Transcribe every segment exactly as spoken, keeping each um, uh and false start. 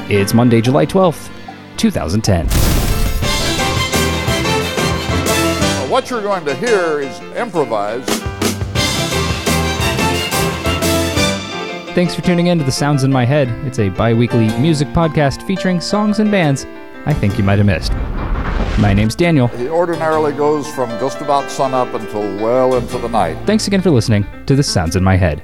It's Monday, July twelfth, twenty ten. What you're going to hear is improvised. Thanks for tuning in to The Sounds in My Head. It's a bi-weekly music podcast featuring songs and bands I think you might have missed. My name's Daniel. He ordinarily goes from just about sunup until well into the night. Thanks again for listening to The Sounds in My Head.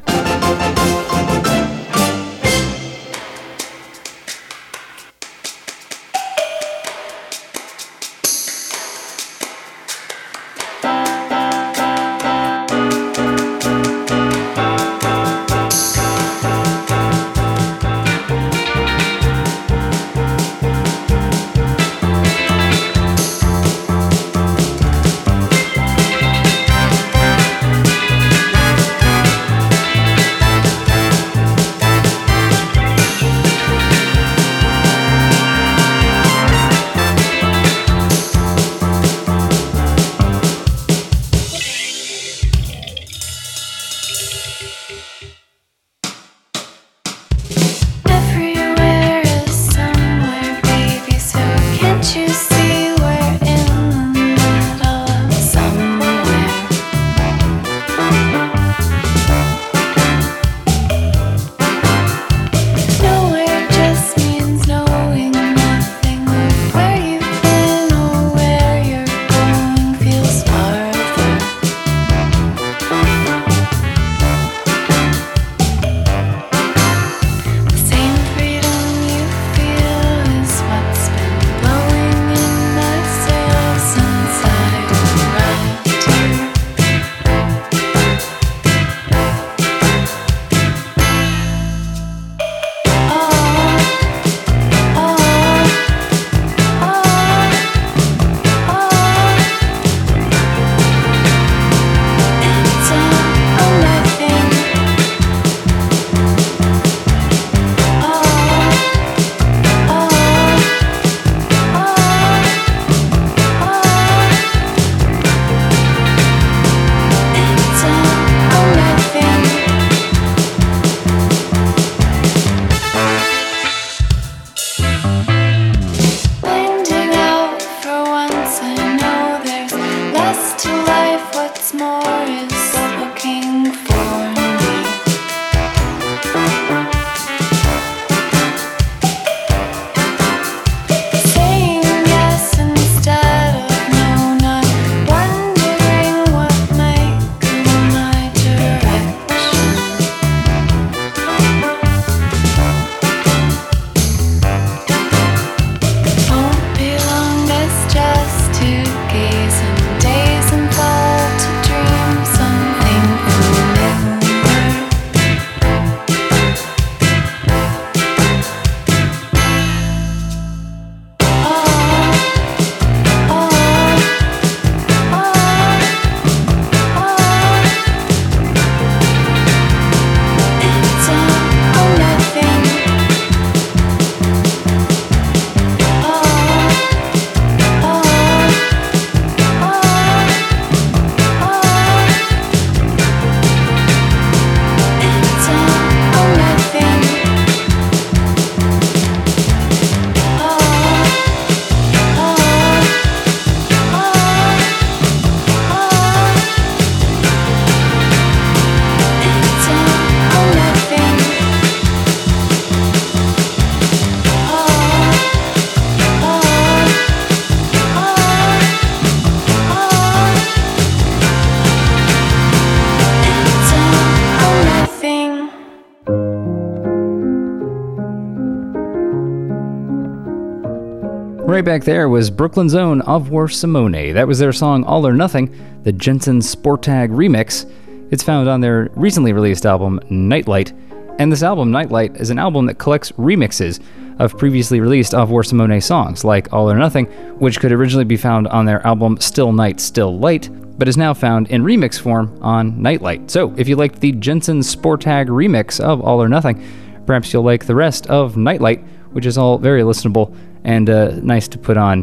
Right back there was Brooklyn's own Au revoir Simone. That was their song All or Nothing, the Jensen Sportag remix. It's found on their recently released album Nightlight, and this album Nightlight is an album that collects remixes of previously released Au revoir Simone songs, like All or Nothing, which could originally be found on their album Still Night, Still Light, but is now found in remix form on Nightlight. So if you liked the Jensen Sportag remix of All or Nothing, perhaps you'll like the rest of Nightlight, which is all very listenable and uh, nice to put on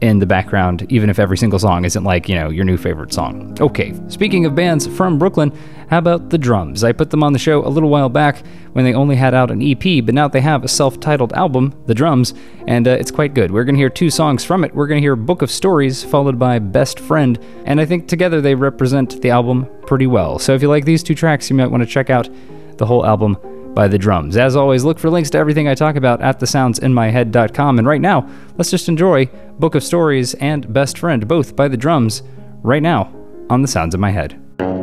in the background, even if every single song isn't like, you know, your new favorite song. Okay, speaking of bands from Brooklyn, how about The Drums? I put them on the show a little while back when they only had out an E P, but now they have a self-titled album, The Drums, and uh, it's quite good. We're going to hear two songs from it. We're going to hear Book of Stories, followed by Best Friend, and I think together they represent the album pretty well. So if you like these two tracks, you might want to check out the whole album by The Drums. As always, look for links to everything I talk about at the sounds in my head dot com. And right now, let's just enjoy Book of Stories and Best Friend, both by The Drums, right now on The Sounds in My Head.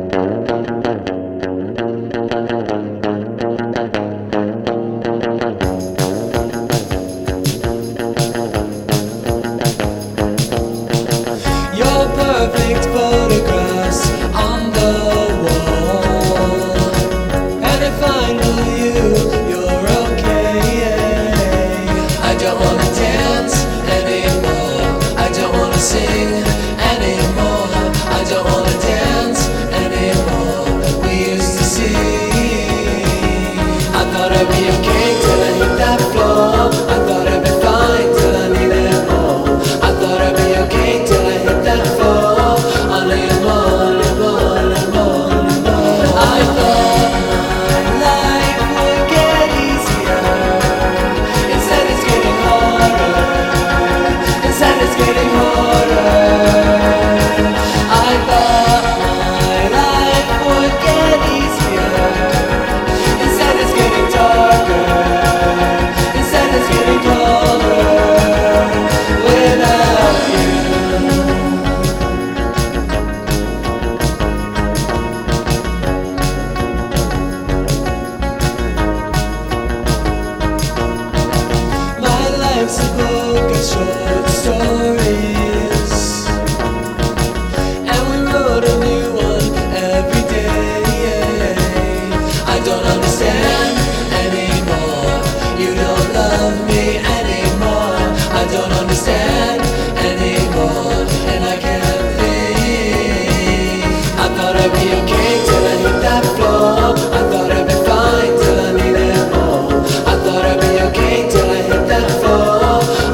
Your perfect photographs on the wall, and if I know you, you're okay. I don't wanna dance anymore, I don't wanna sing anymore, I don't wanna dance anymore. We used to see, I thought I'd be okay till I hit that floor, I thought I'd be fine till I needed more, I thought I'd be okay till I hit that floor, I need more, need more, need more, need more. I thought my life would get easier, instead it's getting harder, instead it's getting harder. I thought my life would get easier, instead it's getting darker, instead it's getting colder without you. My life's a book of short stories, and we wrote a new one every day. I don't understand anymore, you don't love me anymore, I don't understand anymore, and I can't think. I thought I'd be okay till I hit that floor, I thought I'd be fine till I needed more, I thought I'd be okay till I hit that floor,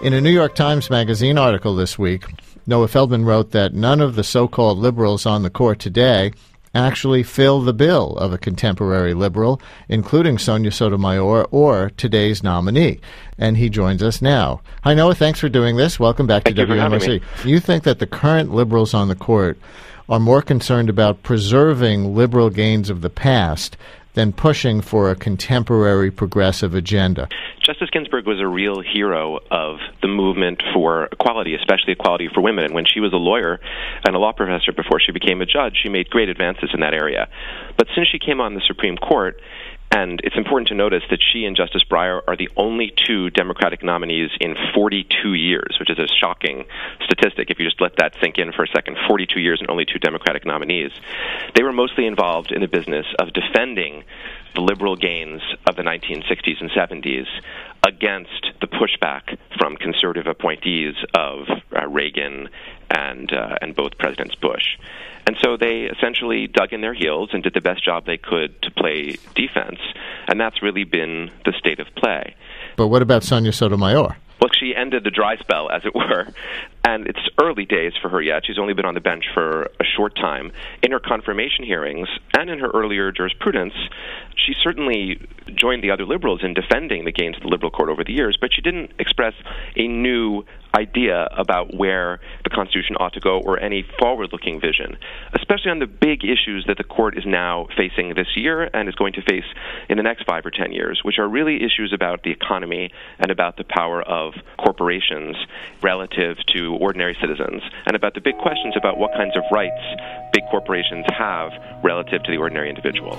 In a New York Times Magazine article this week, Noah Feldman wrote that none of the so-called liberals on the court today actually fill the bill of a contemporary liberal, including Sonia Sotomayor or today's nominee. And he joins us now. Hi, Noah. Thanks for doing this. Welcome back Thank to you for W N Y C. having me. You think that the current liberals on the court are more concerned about preserving liberal gains of the past than pushing for a contemporary progressive agenda? Justice Ginsburg was a real hero of the movement for equality, especially equality for women. And when she was a lawyer and a law professor before she became a judge, she made great advances in that area. But since she came on the Supreme Court, and it's important to notice that she and Justice Breyer are the only two Democratic nominees in forty-two years, which is a shocking statistic if you just let that sink in for a second. forty-two years and only two Democratic nominees. They were mostly involved in the business of defending the liberal gains of the nineteen sixties and seventies against the pushback from conservative appointees of uh, Reagan and uh, and both Presidents Bush. And so they essentially dug in their heels and did the best job they could to play defense, and that's really been the state of play. But what about Sonia Sotomayor? Well, she ended the dry spell, as it were, and it's early days for her yet. She's only been on the bench for a short time. In her confirmation hearings and in her earlier jurisprudence, she certainly joined the other liberals in defending the gains of the liberal court over the years, but she didn't express a new idea about where the Constitution ought to go or any forward-looking vision, especially on the big issues that the court is now facing this year and is going to face in the next five or ten years, which are really issues about the economy and about the power of corporations relative to ordinary citizens, and about the big questions about what kinds of rights big corporations have relative to the ordinary individual.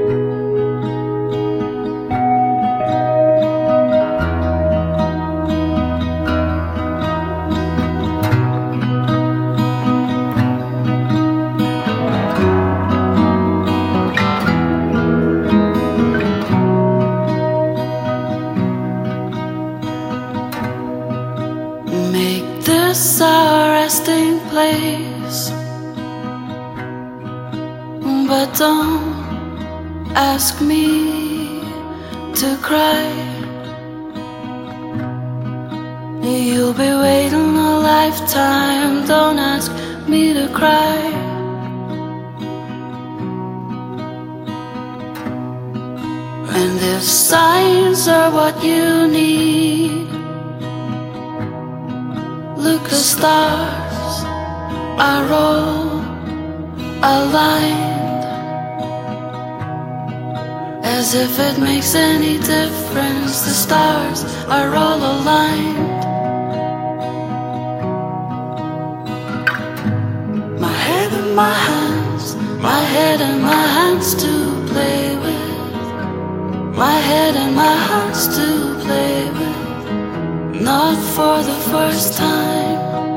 This our resting place, but don't ask me to cry. You'll be waiting a lifetime, don't ask me to cry. And if signs are what you need, look, the stars are all aligned, as if it makes any difference. The stars are all aligned. My head in my hands, my head in my hands to play with. My head in my hands to play with. Not for the first time,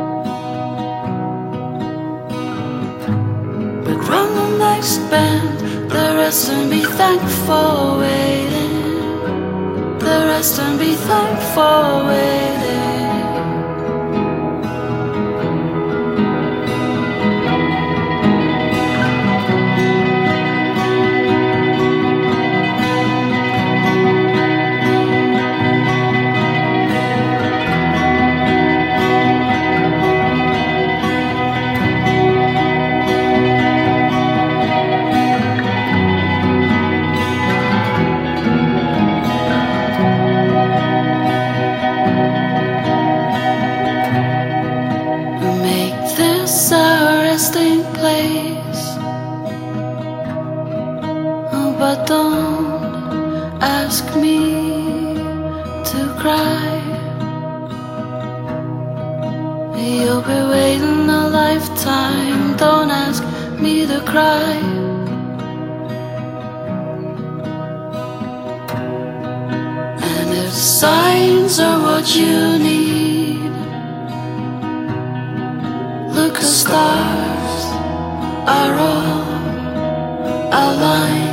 but run the next bend, the rest and be thankful waiting. The rest and be thankful waiting. But don't ask me to cry. You'll be waiting a lifetime, don't ask me to cry. And if signs are what you need, look, the stars are all aligned,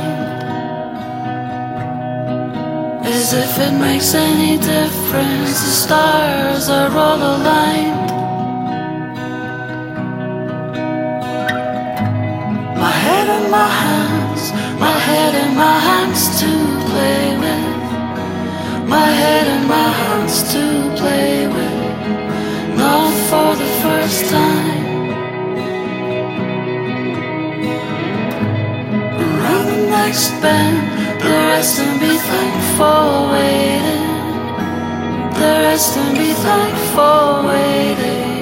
as if it makes any difference. The stars are all aligned. My head in my hands, my head in my hands to play with. My head in my hands to play with. band, the rest and be thankful waiting. The rest and be thankful waiting.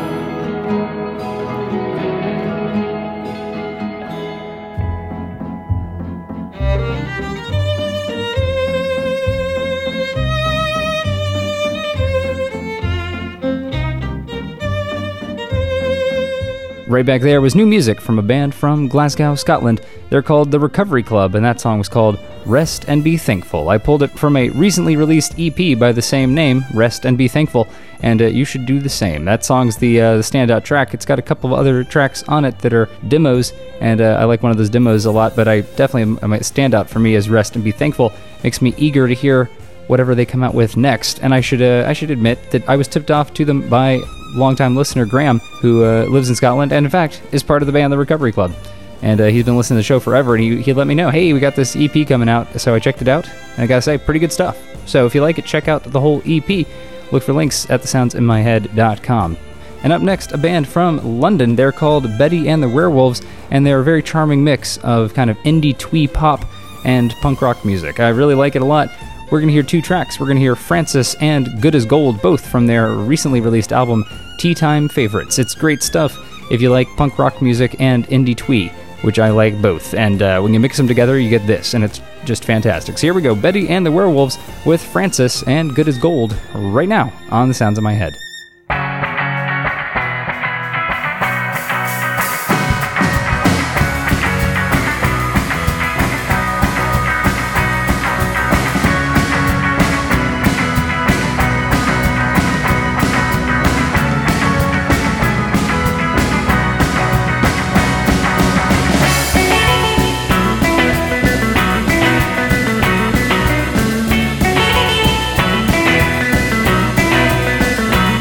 Right back there was new music from a band from Glasgow, Scotland. They're called The Recovery Club, and that song was called Rest and Be Thankful. I pulled it from a recently released E P by the same name, Rest and Be Thankful, and uh, you should do the same. That song's the, uh, the standout track. It's got a couple of other tracks on it that are demos, and uh, I like one of those demos a lot, but I definitely, my standout for me is Rest and Be Thankful. Makes me eager to hear whatever they come out with next, and I should uh, I should admit that I was tipped off to them by longtime listener Graham, who uh, lives in Scotland and in fact is part of the band The Recovery Club, and uh, he's been listening to the show forever, and he, he let me know, hey, we got this E P coming out, so I checked it out, and I gotta say, pretty good stuff. So if you like it, check out the whole E P. Look for links at the sounds in my head dot com. And up next, a band from London. They're called Betty and the Werewolves, and they're a very charming mix of kind of indie twee pop and punk rock music. I really like it a lot. We're going to hear two tracks. We're going to hear Francis and Good as Gold, both from their recently released album, Tea Time Favorites. It's great stuff if you like punk rock music and indie twee, which I like both. And uh, when you mix them together, you get this, and it's just fantastic. So here we go, Betty and the Werewolves with Francis and Good as Gold, right now on The Sounds of My Head. Thank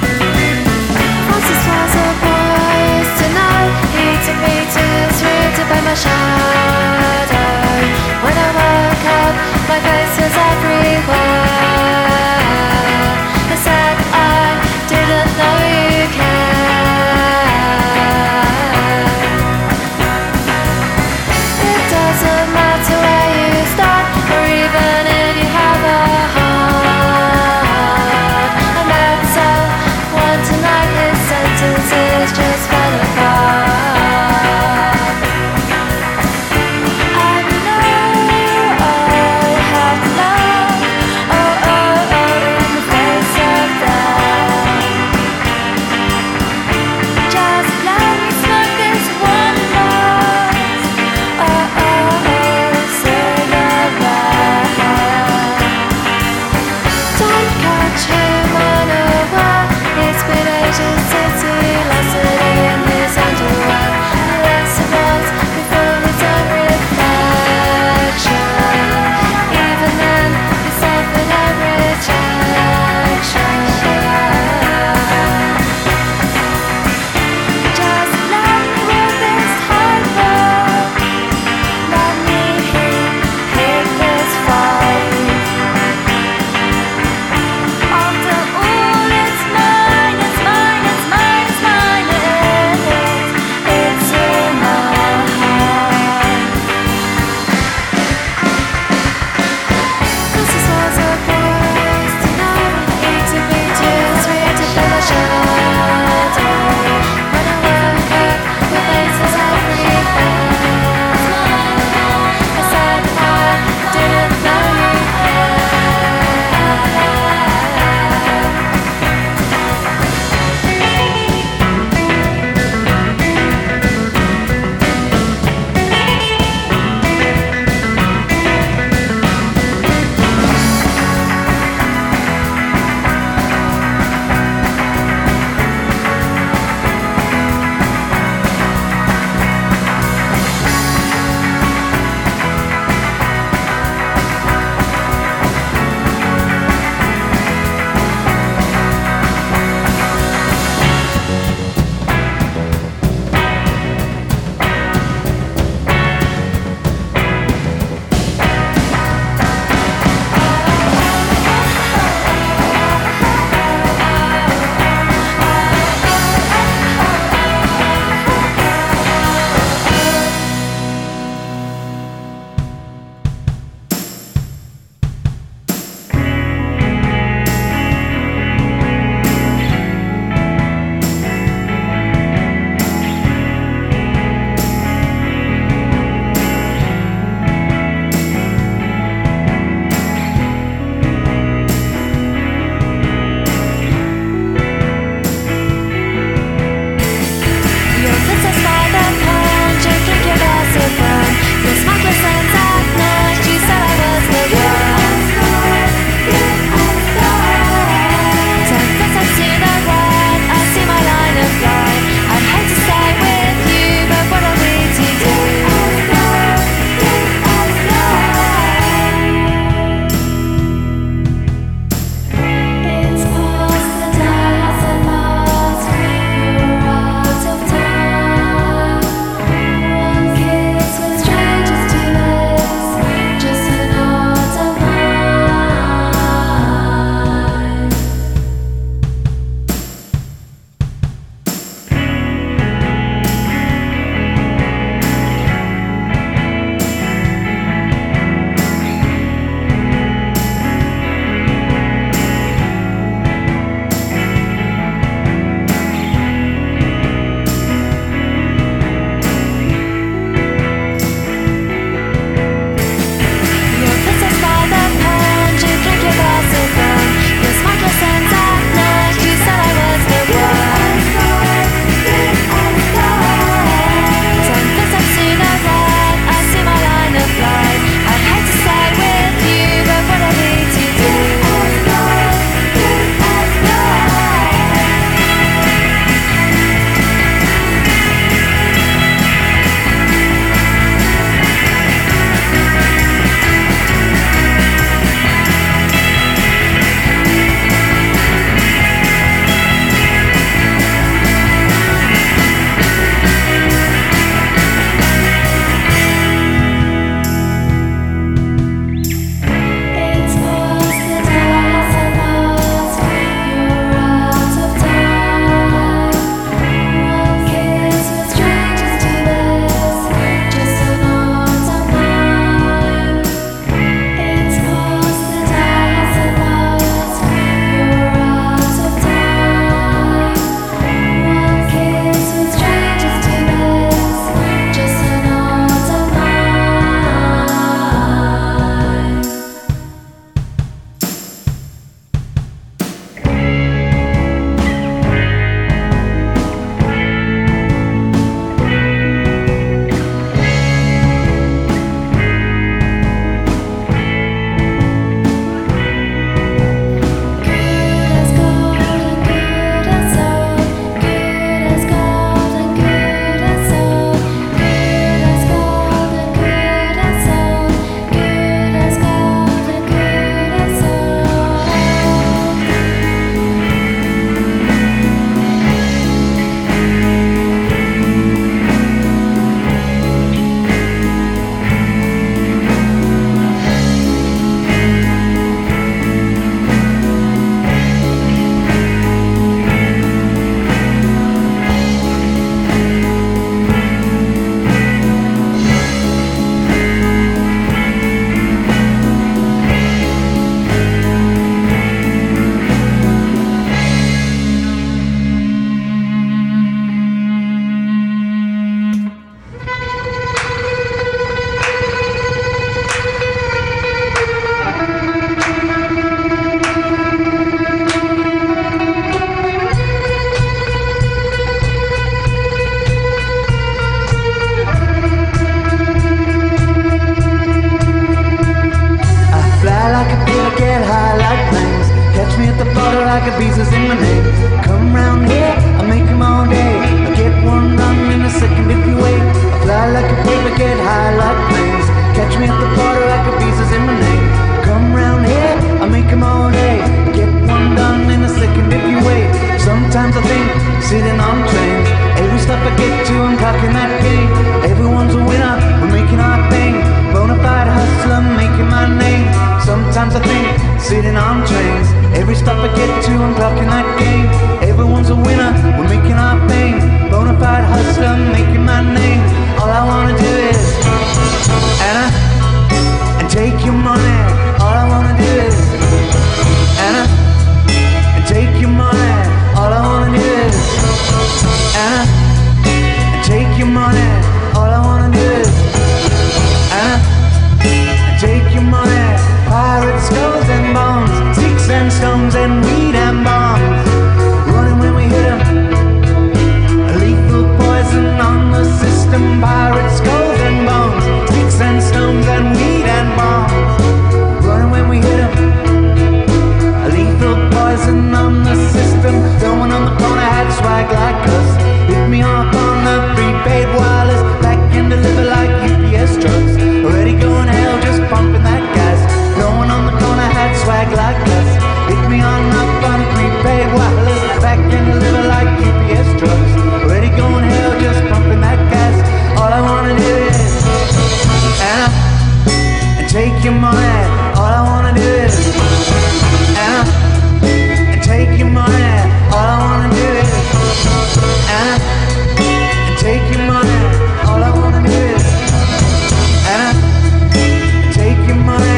a visa's in my name. Come round here, I make them all day. I get one done in a second if you wait. I fly like a paper, get high like planes. Catch me at the party like a visa's in my name. Come round here, I make them all day. Get one done in a second if you wait. Sometimes I think, sitting on trains, every stop I get to, I'm clocking that game. Everyone's a winner, we're making our thing. Bonafide hustler, making my name. Sometimes I think, sitting on trains, every stop I get to, I'm clocking that game. Everyone's a winner, we're making our thing. Bonafide hustler, making my name. All I wanna do is Anna, and take your money. All I wanna do is Anna, and take your money. All I wanna do is Anna, and take your money. All I wanna do is Anna, and take your money. Pirates, skulls and bones, sticks and stones and weed and bombs. Running when we hit 'em, a lethal poison on the system. Pirates, skulls and bones, sticks and stones and weed and bombs. Running when we hit 'em, a lethal poison on the system. No one on the corner had swag like us. Hit me up on the prepaid wireless, back and deliver like U P S trucks. Already going hell, just pumping that gas. No one on the corner had swag like us. Hit me on up on a prepaid wireless, back and deliver like U P S trucks. Already going hell, just pumping that gas. All I wanna do is Anna, and take your money. All I wanna do is Anna, and take your money. All I wanna do is Anna, and take your money. All I wanna do is Anna, and take your money.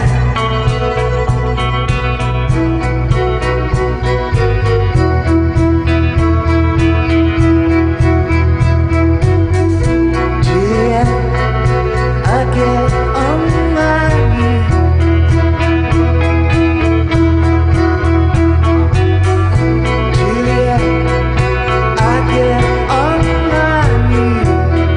Julia, I get on my knees. Julia, I get on my knees.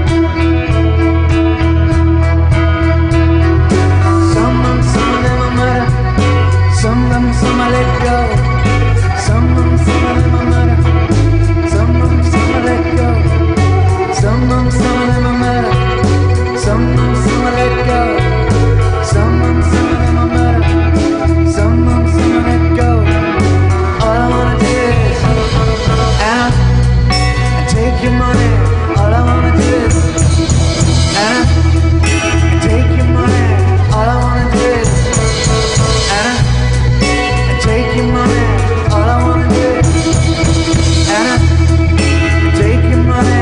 Some of them, some of them I murder. Some of them, some I let go. Some of them, some of them I murder. Some of them, some I let go. Some of them, some of them I murder. Some of them, some I let go. Some of them, some of them I murder. Some of them, some I let go. All I wanna do is Anna, and take your money. All I wanna do is Anna, and take your money. All I wanna do is Anna, and take your money. All I wanna do is Anna, and take your money.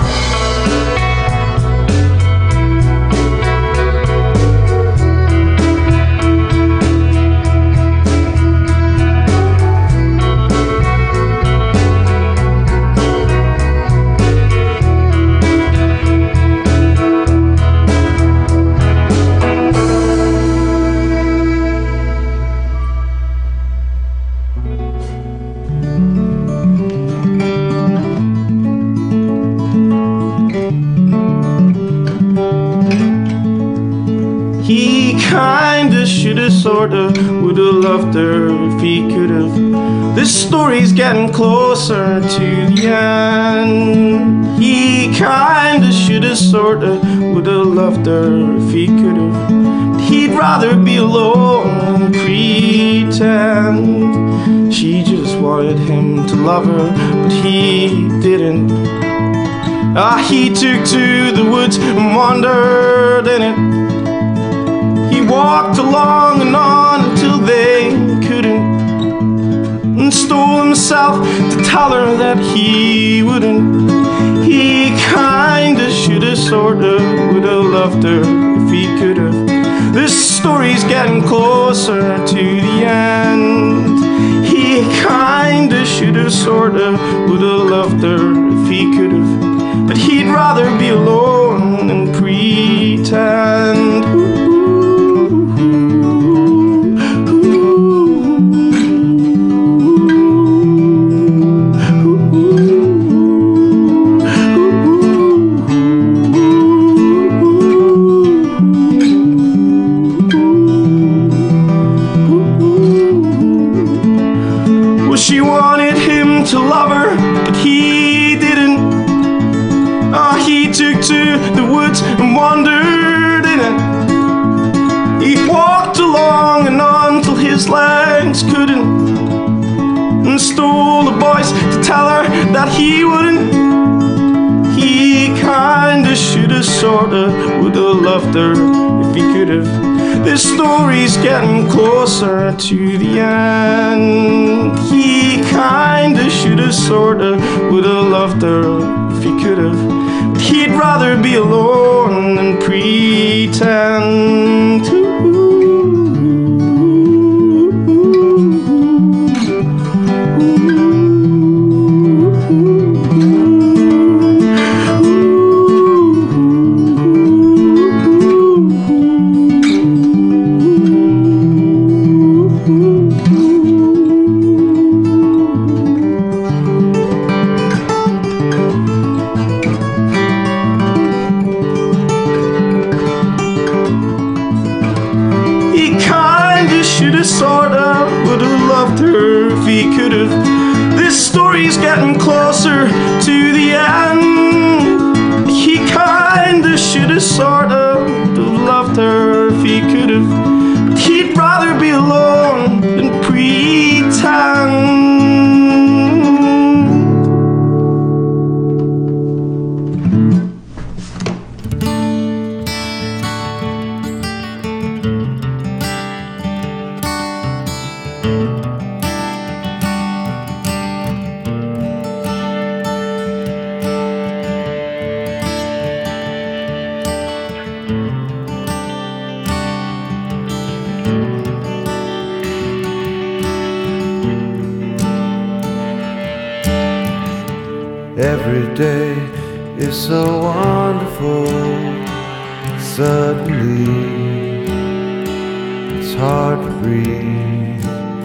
He kinda shoulda sorta woulda loved her if he could've. This story's getting closer to the end. He kinda shoulda sorta woulda loved her if he could've. He'd rather be alone than pretend. She just wanted him to love her, but he didn't. Ah, he took to the woods and wandered in it. He walked along and on until they couldn't, and stole himself to tell her that he wouldn't. He kinda shoulda sorta woulda loved her if he could've. This story's getting closer to the end. He kinda shoulda sorta woulda loved her if he could've, but he'd rather be alone than pretend. She to love her, but he didn't. Ah, he took to the woods and wandered in it. He walked along and on till his legs couldn't, and stole a voice to tell her that he wouldn't. He kinda, shoulda, sorta, woulda loved her if he could've. This story's getting closer to the end. He kinda, shoulda, sorta, woulda loved her if he could've. But he'd rather be alone than pretend to. Sorta woulda loved her if he could've. This story's getting closer to the end. He kinda, shoulda, sorta woulda loved her if he could've. But he'd rather be alone than pretend. Every day is so wonderful. Suddenly, it's hard to breathe.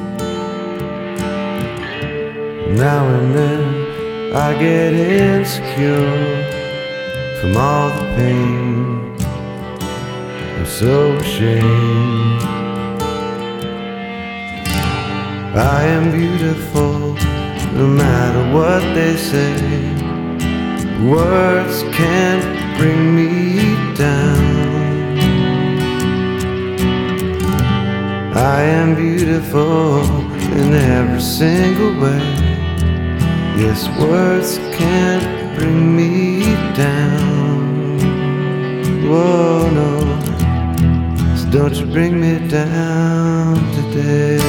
Now and then, I get insecure from all the pain. I'm so ashamed. I am beautiful, no matter what they say. Words can't bring me down. I am beautiful in every single way. Yes, words can't bring me down. Whoa, no, so don't you bring me down today.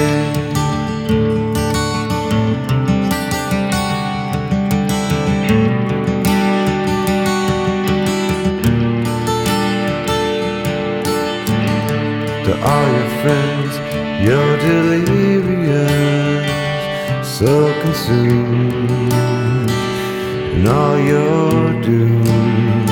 To all your friends, you're delirious, so consumed in all your doom,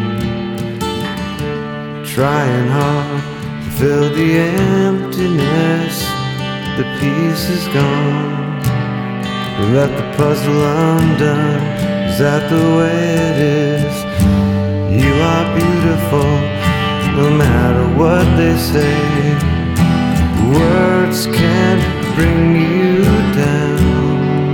trying hard to fill the emptiness. The piece is gone. You left the puzzle undone. Is that the way it is? You are beautiful, no matter what they say. Words can't bring you down.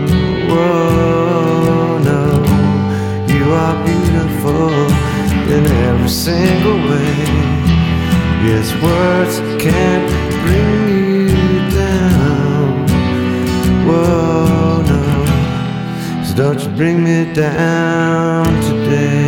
Whoa, no, you are beautiful in every single way. Yes, words can't bring you down. Whoa, no, so don't you bring me down today.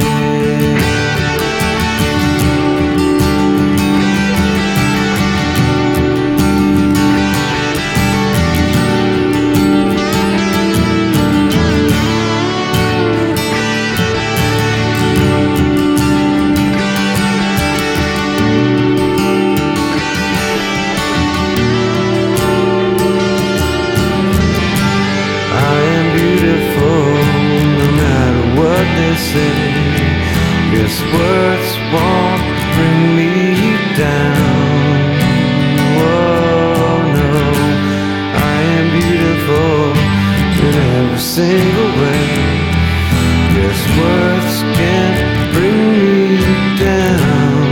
Yes, words won't bring me down. Whoa, no, I am beautiful in every single way. Yes, words can't bring me down.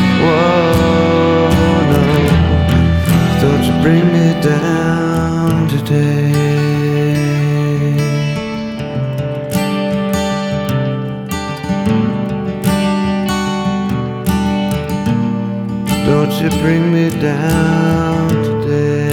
Whoa, no, don't you bring me down today. down today.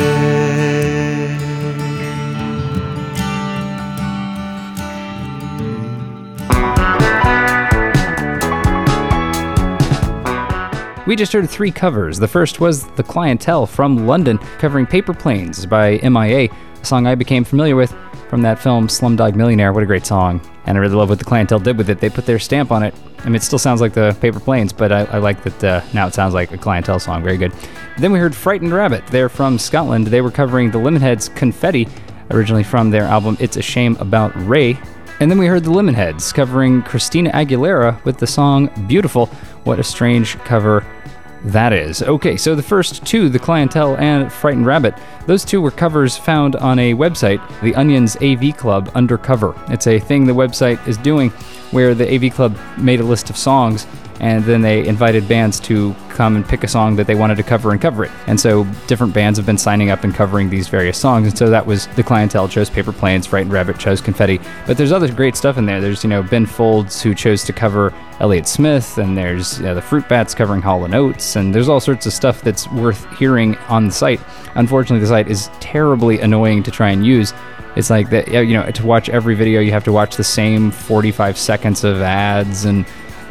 We just heard three covers. The first was The Clientele from London, covering Paper Planes by M I A, a song I became familiar with from that film Slumdog Millionaire. What a great song. And I really love what The Clientele did with it. They put their stamp on it. I mean, it still sounds like the Paper Planes, but I, I like that uh, now it sounds like a Clientele song. Very good. Then we heard Frightened Rabbit. They're from Scotland. They were covering the Lemonheads' Confetti, originally from their album It's a Shame About Ray. And then we heard the Lemonheads covering Christina Aguilera with the song Beautiful. What a strange cover that is. Okay, so the first two, The Clientele and Frightened Rabbit, those two were covers found on a website, The Onion's A V Club Undercover. It's a thing the website is doing where the A V Club made a list of songs and then they invited bands to come and pick a song that they wanted to cover and cover it. And so different bands have been signing up and covering these various songs. And so that was The Clientele chose Paper Planes, Frightened Rabbit chose Confetti. But there's other great stuff in there. There's, you know, Ben Folds, who chose to cover Elliott Smith, and there's uh, the Fruit Bats covering Hall and Oates, and there's all sorts of stuff that's worth hearing on the site. Unfortunately, the site is terribly annoying to try and use. It's like that, you know, to watch every video, you have to watch the same forty-five seconds of ads and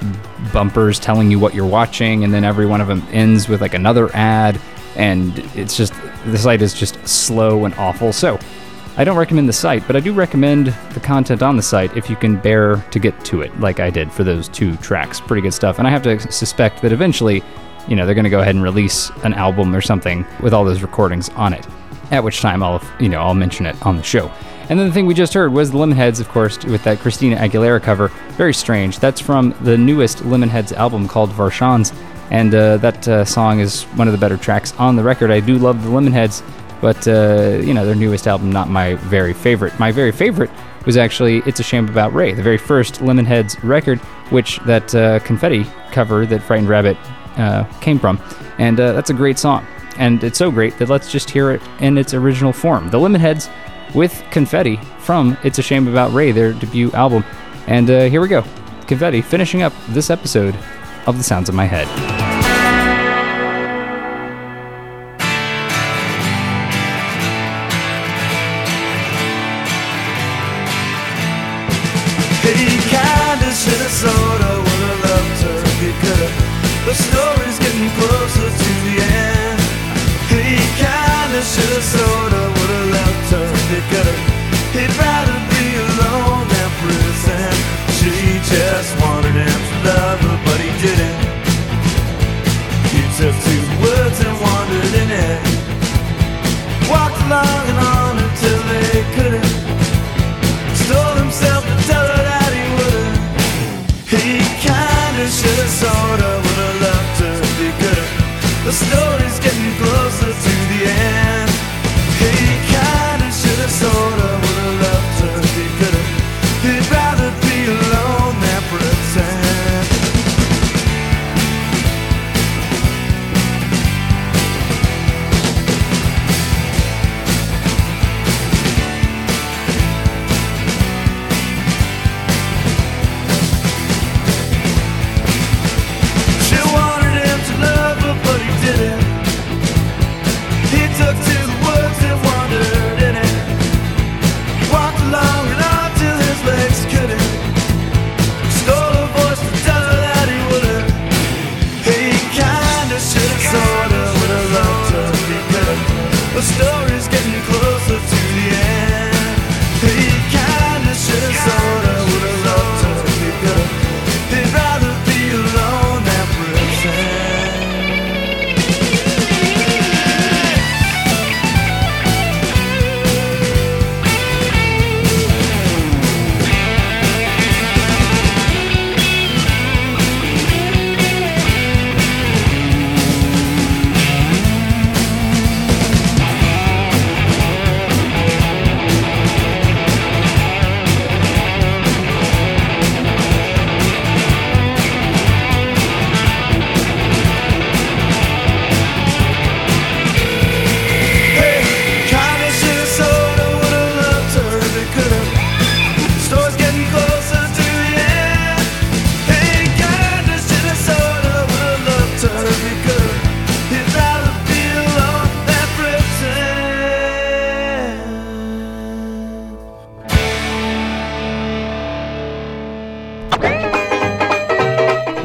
bumpers telling you what you're watching, and then every one of them ends with like another ad, and it's just, the site is just slow and awful. So I don't recommend the site, but I do recommend the content on the site if you can bear to get to it, like I did for those two tracks. Pretty good stuff. And I have to suspect that eventually, you know, they're going to go ahead and release an album or something with all those recordings on it, at which time I'll, you know, I'll mention it on the show. And then the thing we just heard was the Lemonheads, of course, with that Christina Aguilera cover. Very strange. That's from the newest Lemonheads album called Varchans, and uh, that uh, song is one of the better tracks on the record. I do love the Lemonheads, but, uh, you know, their newest album, not my very favorite. My very favorite was actually It's a Shame About Ray, the very first Lemonheads record, which that uh, Confetti cover that Frightened Rabbit uh, came from. And uh, that's a great song. And it's so great that let's just hear it in its original form. The Lemonheads with Confetti from It's a Shame About Ray, their debut album. And uh, here we go. Confetti finishing up this episode of The Sounds of My Head. He kinda shoulda, sorta, woulda loved her. He coulda. The story's getting closer to the end. He kinda shoulda, sorta, woulda loved her. He coulda. He'd rather be alone than prison. She just wanted him to love her, but he didn't. He took two words and wandered in it. Walked along and on until they couldn't. Stole himself to tell her that he wouldn't. He kinda shoulda, sorta, woulda loved her. He coulda. The story's getting closer to the end. He kinda shoulda, sorta, woulda loved her. He coulda. He'd rather be alone than pretend. She wanted him to love her, but he didn't.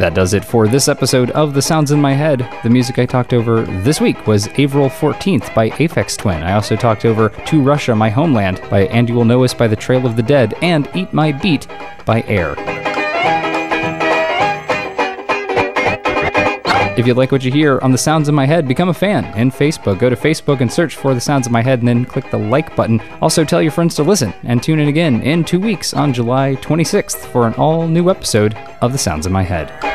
That does it for this episode of The Sounds in My Head. The music I talked over this week was April fourteenth by Aphex Twin. I also talked over To Russia, My Homeland by And You Will Know Us by The Trail of the Dead, and Eat My Beat by Air. If you like what you hear on The Sounds in My Head, become a fan in Facebook. Go to Facebook and search for The Sounds in My Head and then click the like button. Also tell your friends to listen and tune in again in two weeks on July twenty-sixth for an all-new episode of The Sounds in My Head.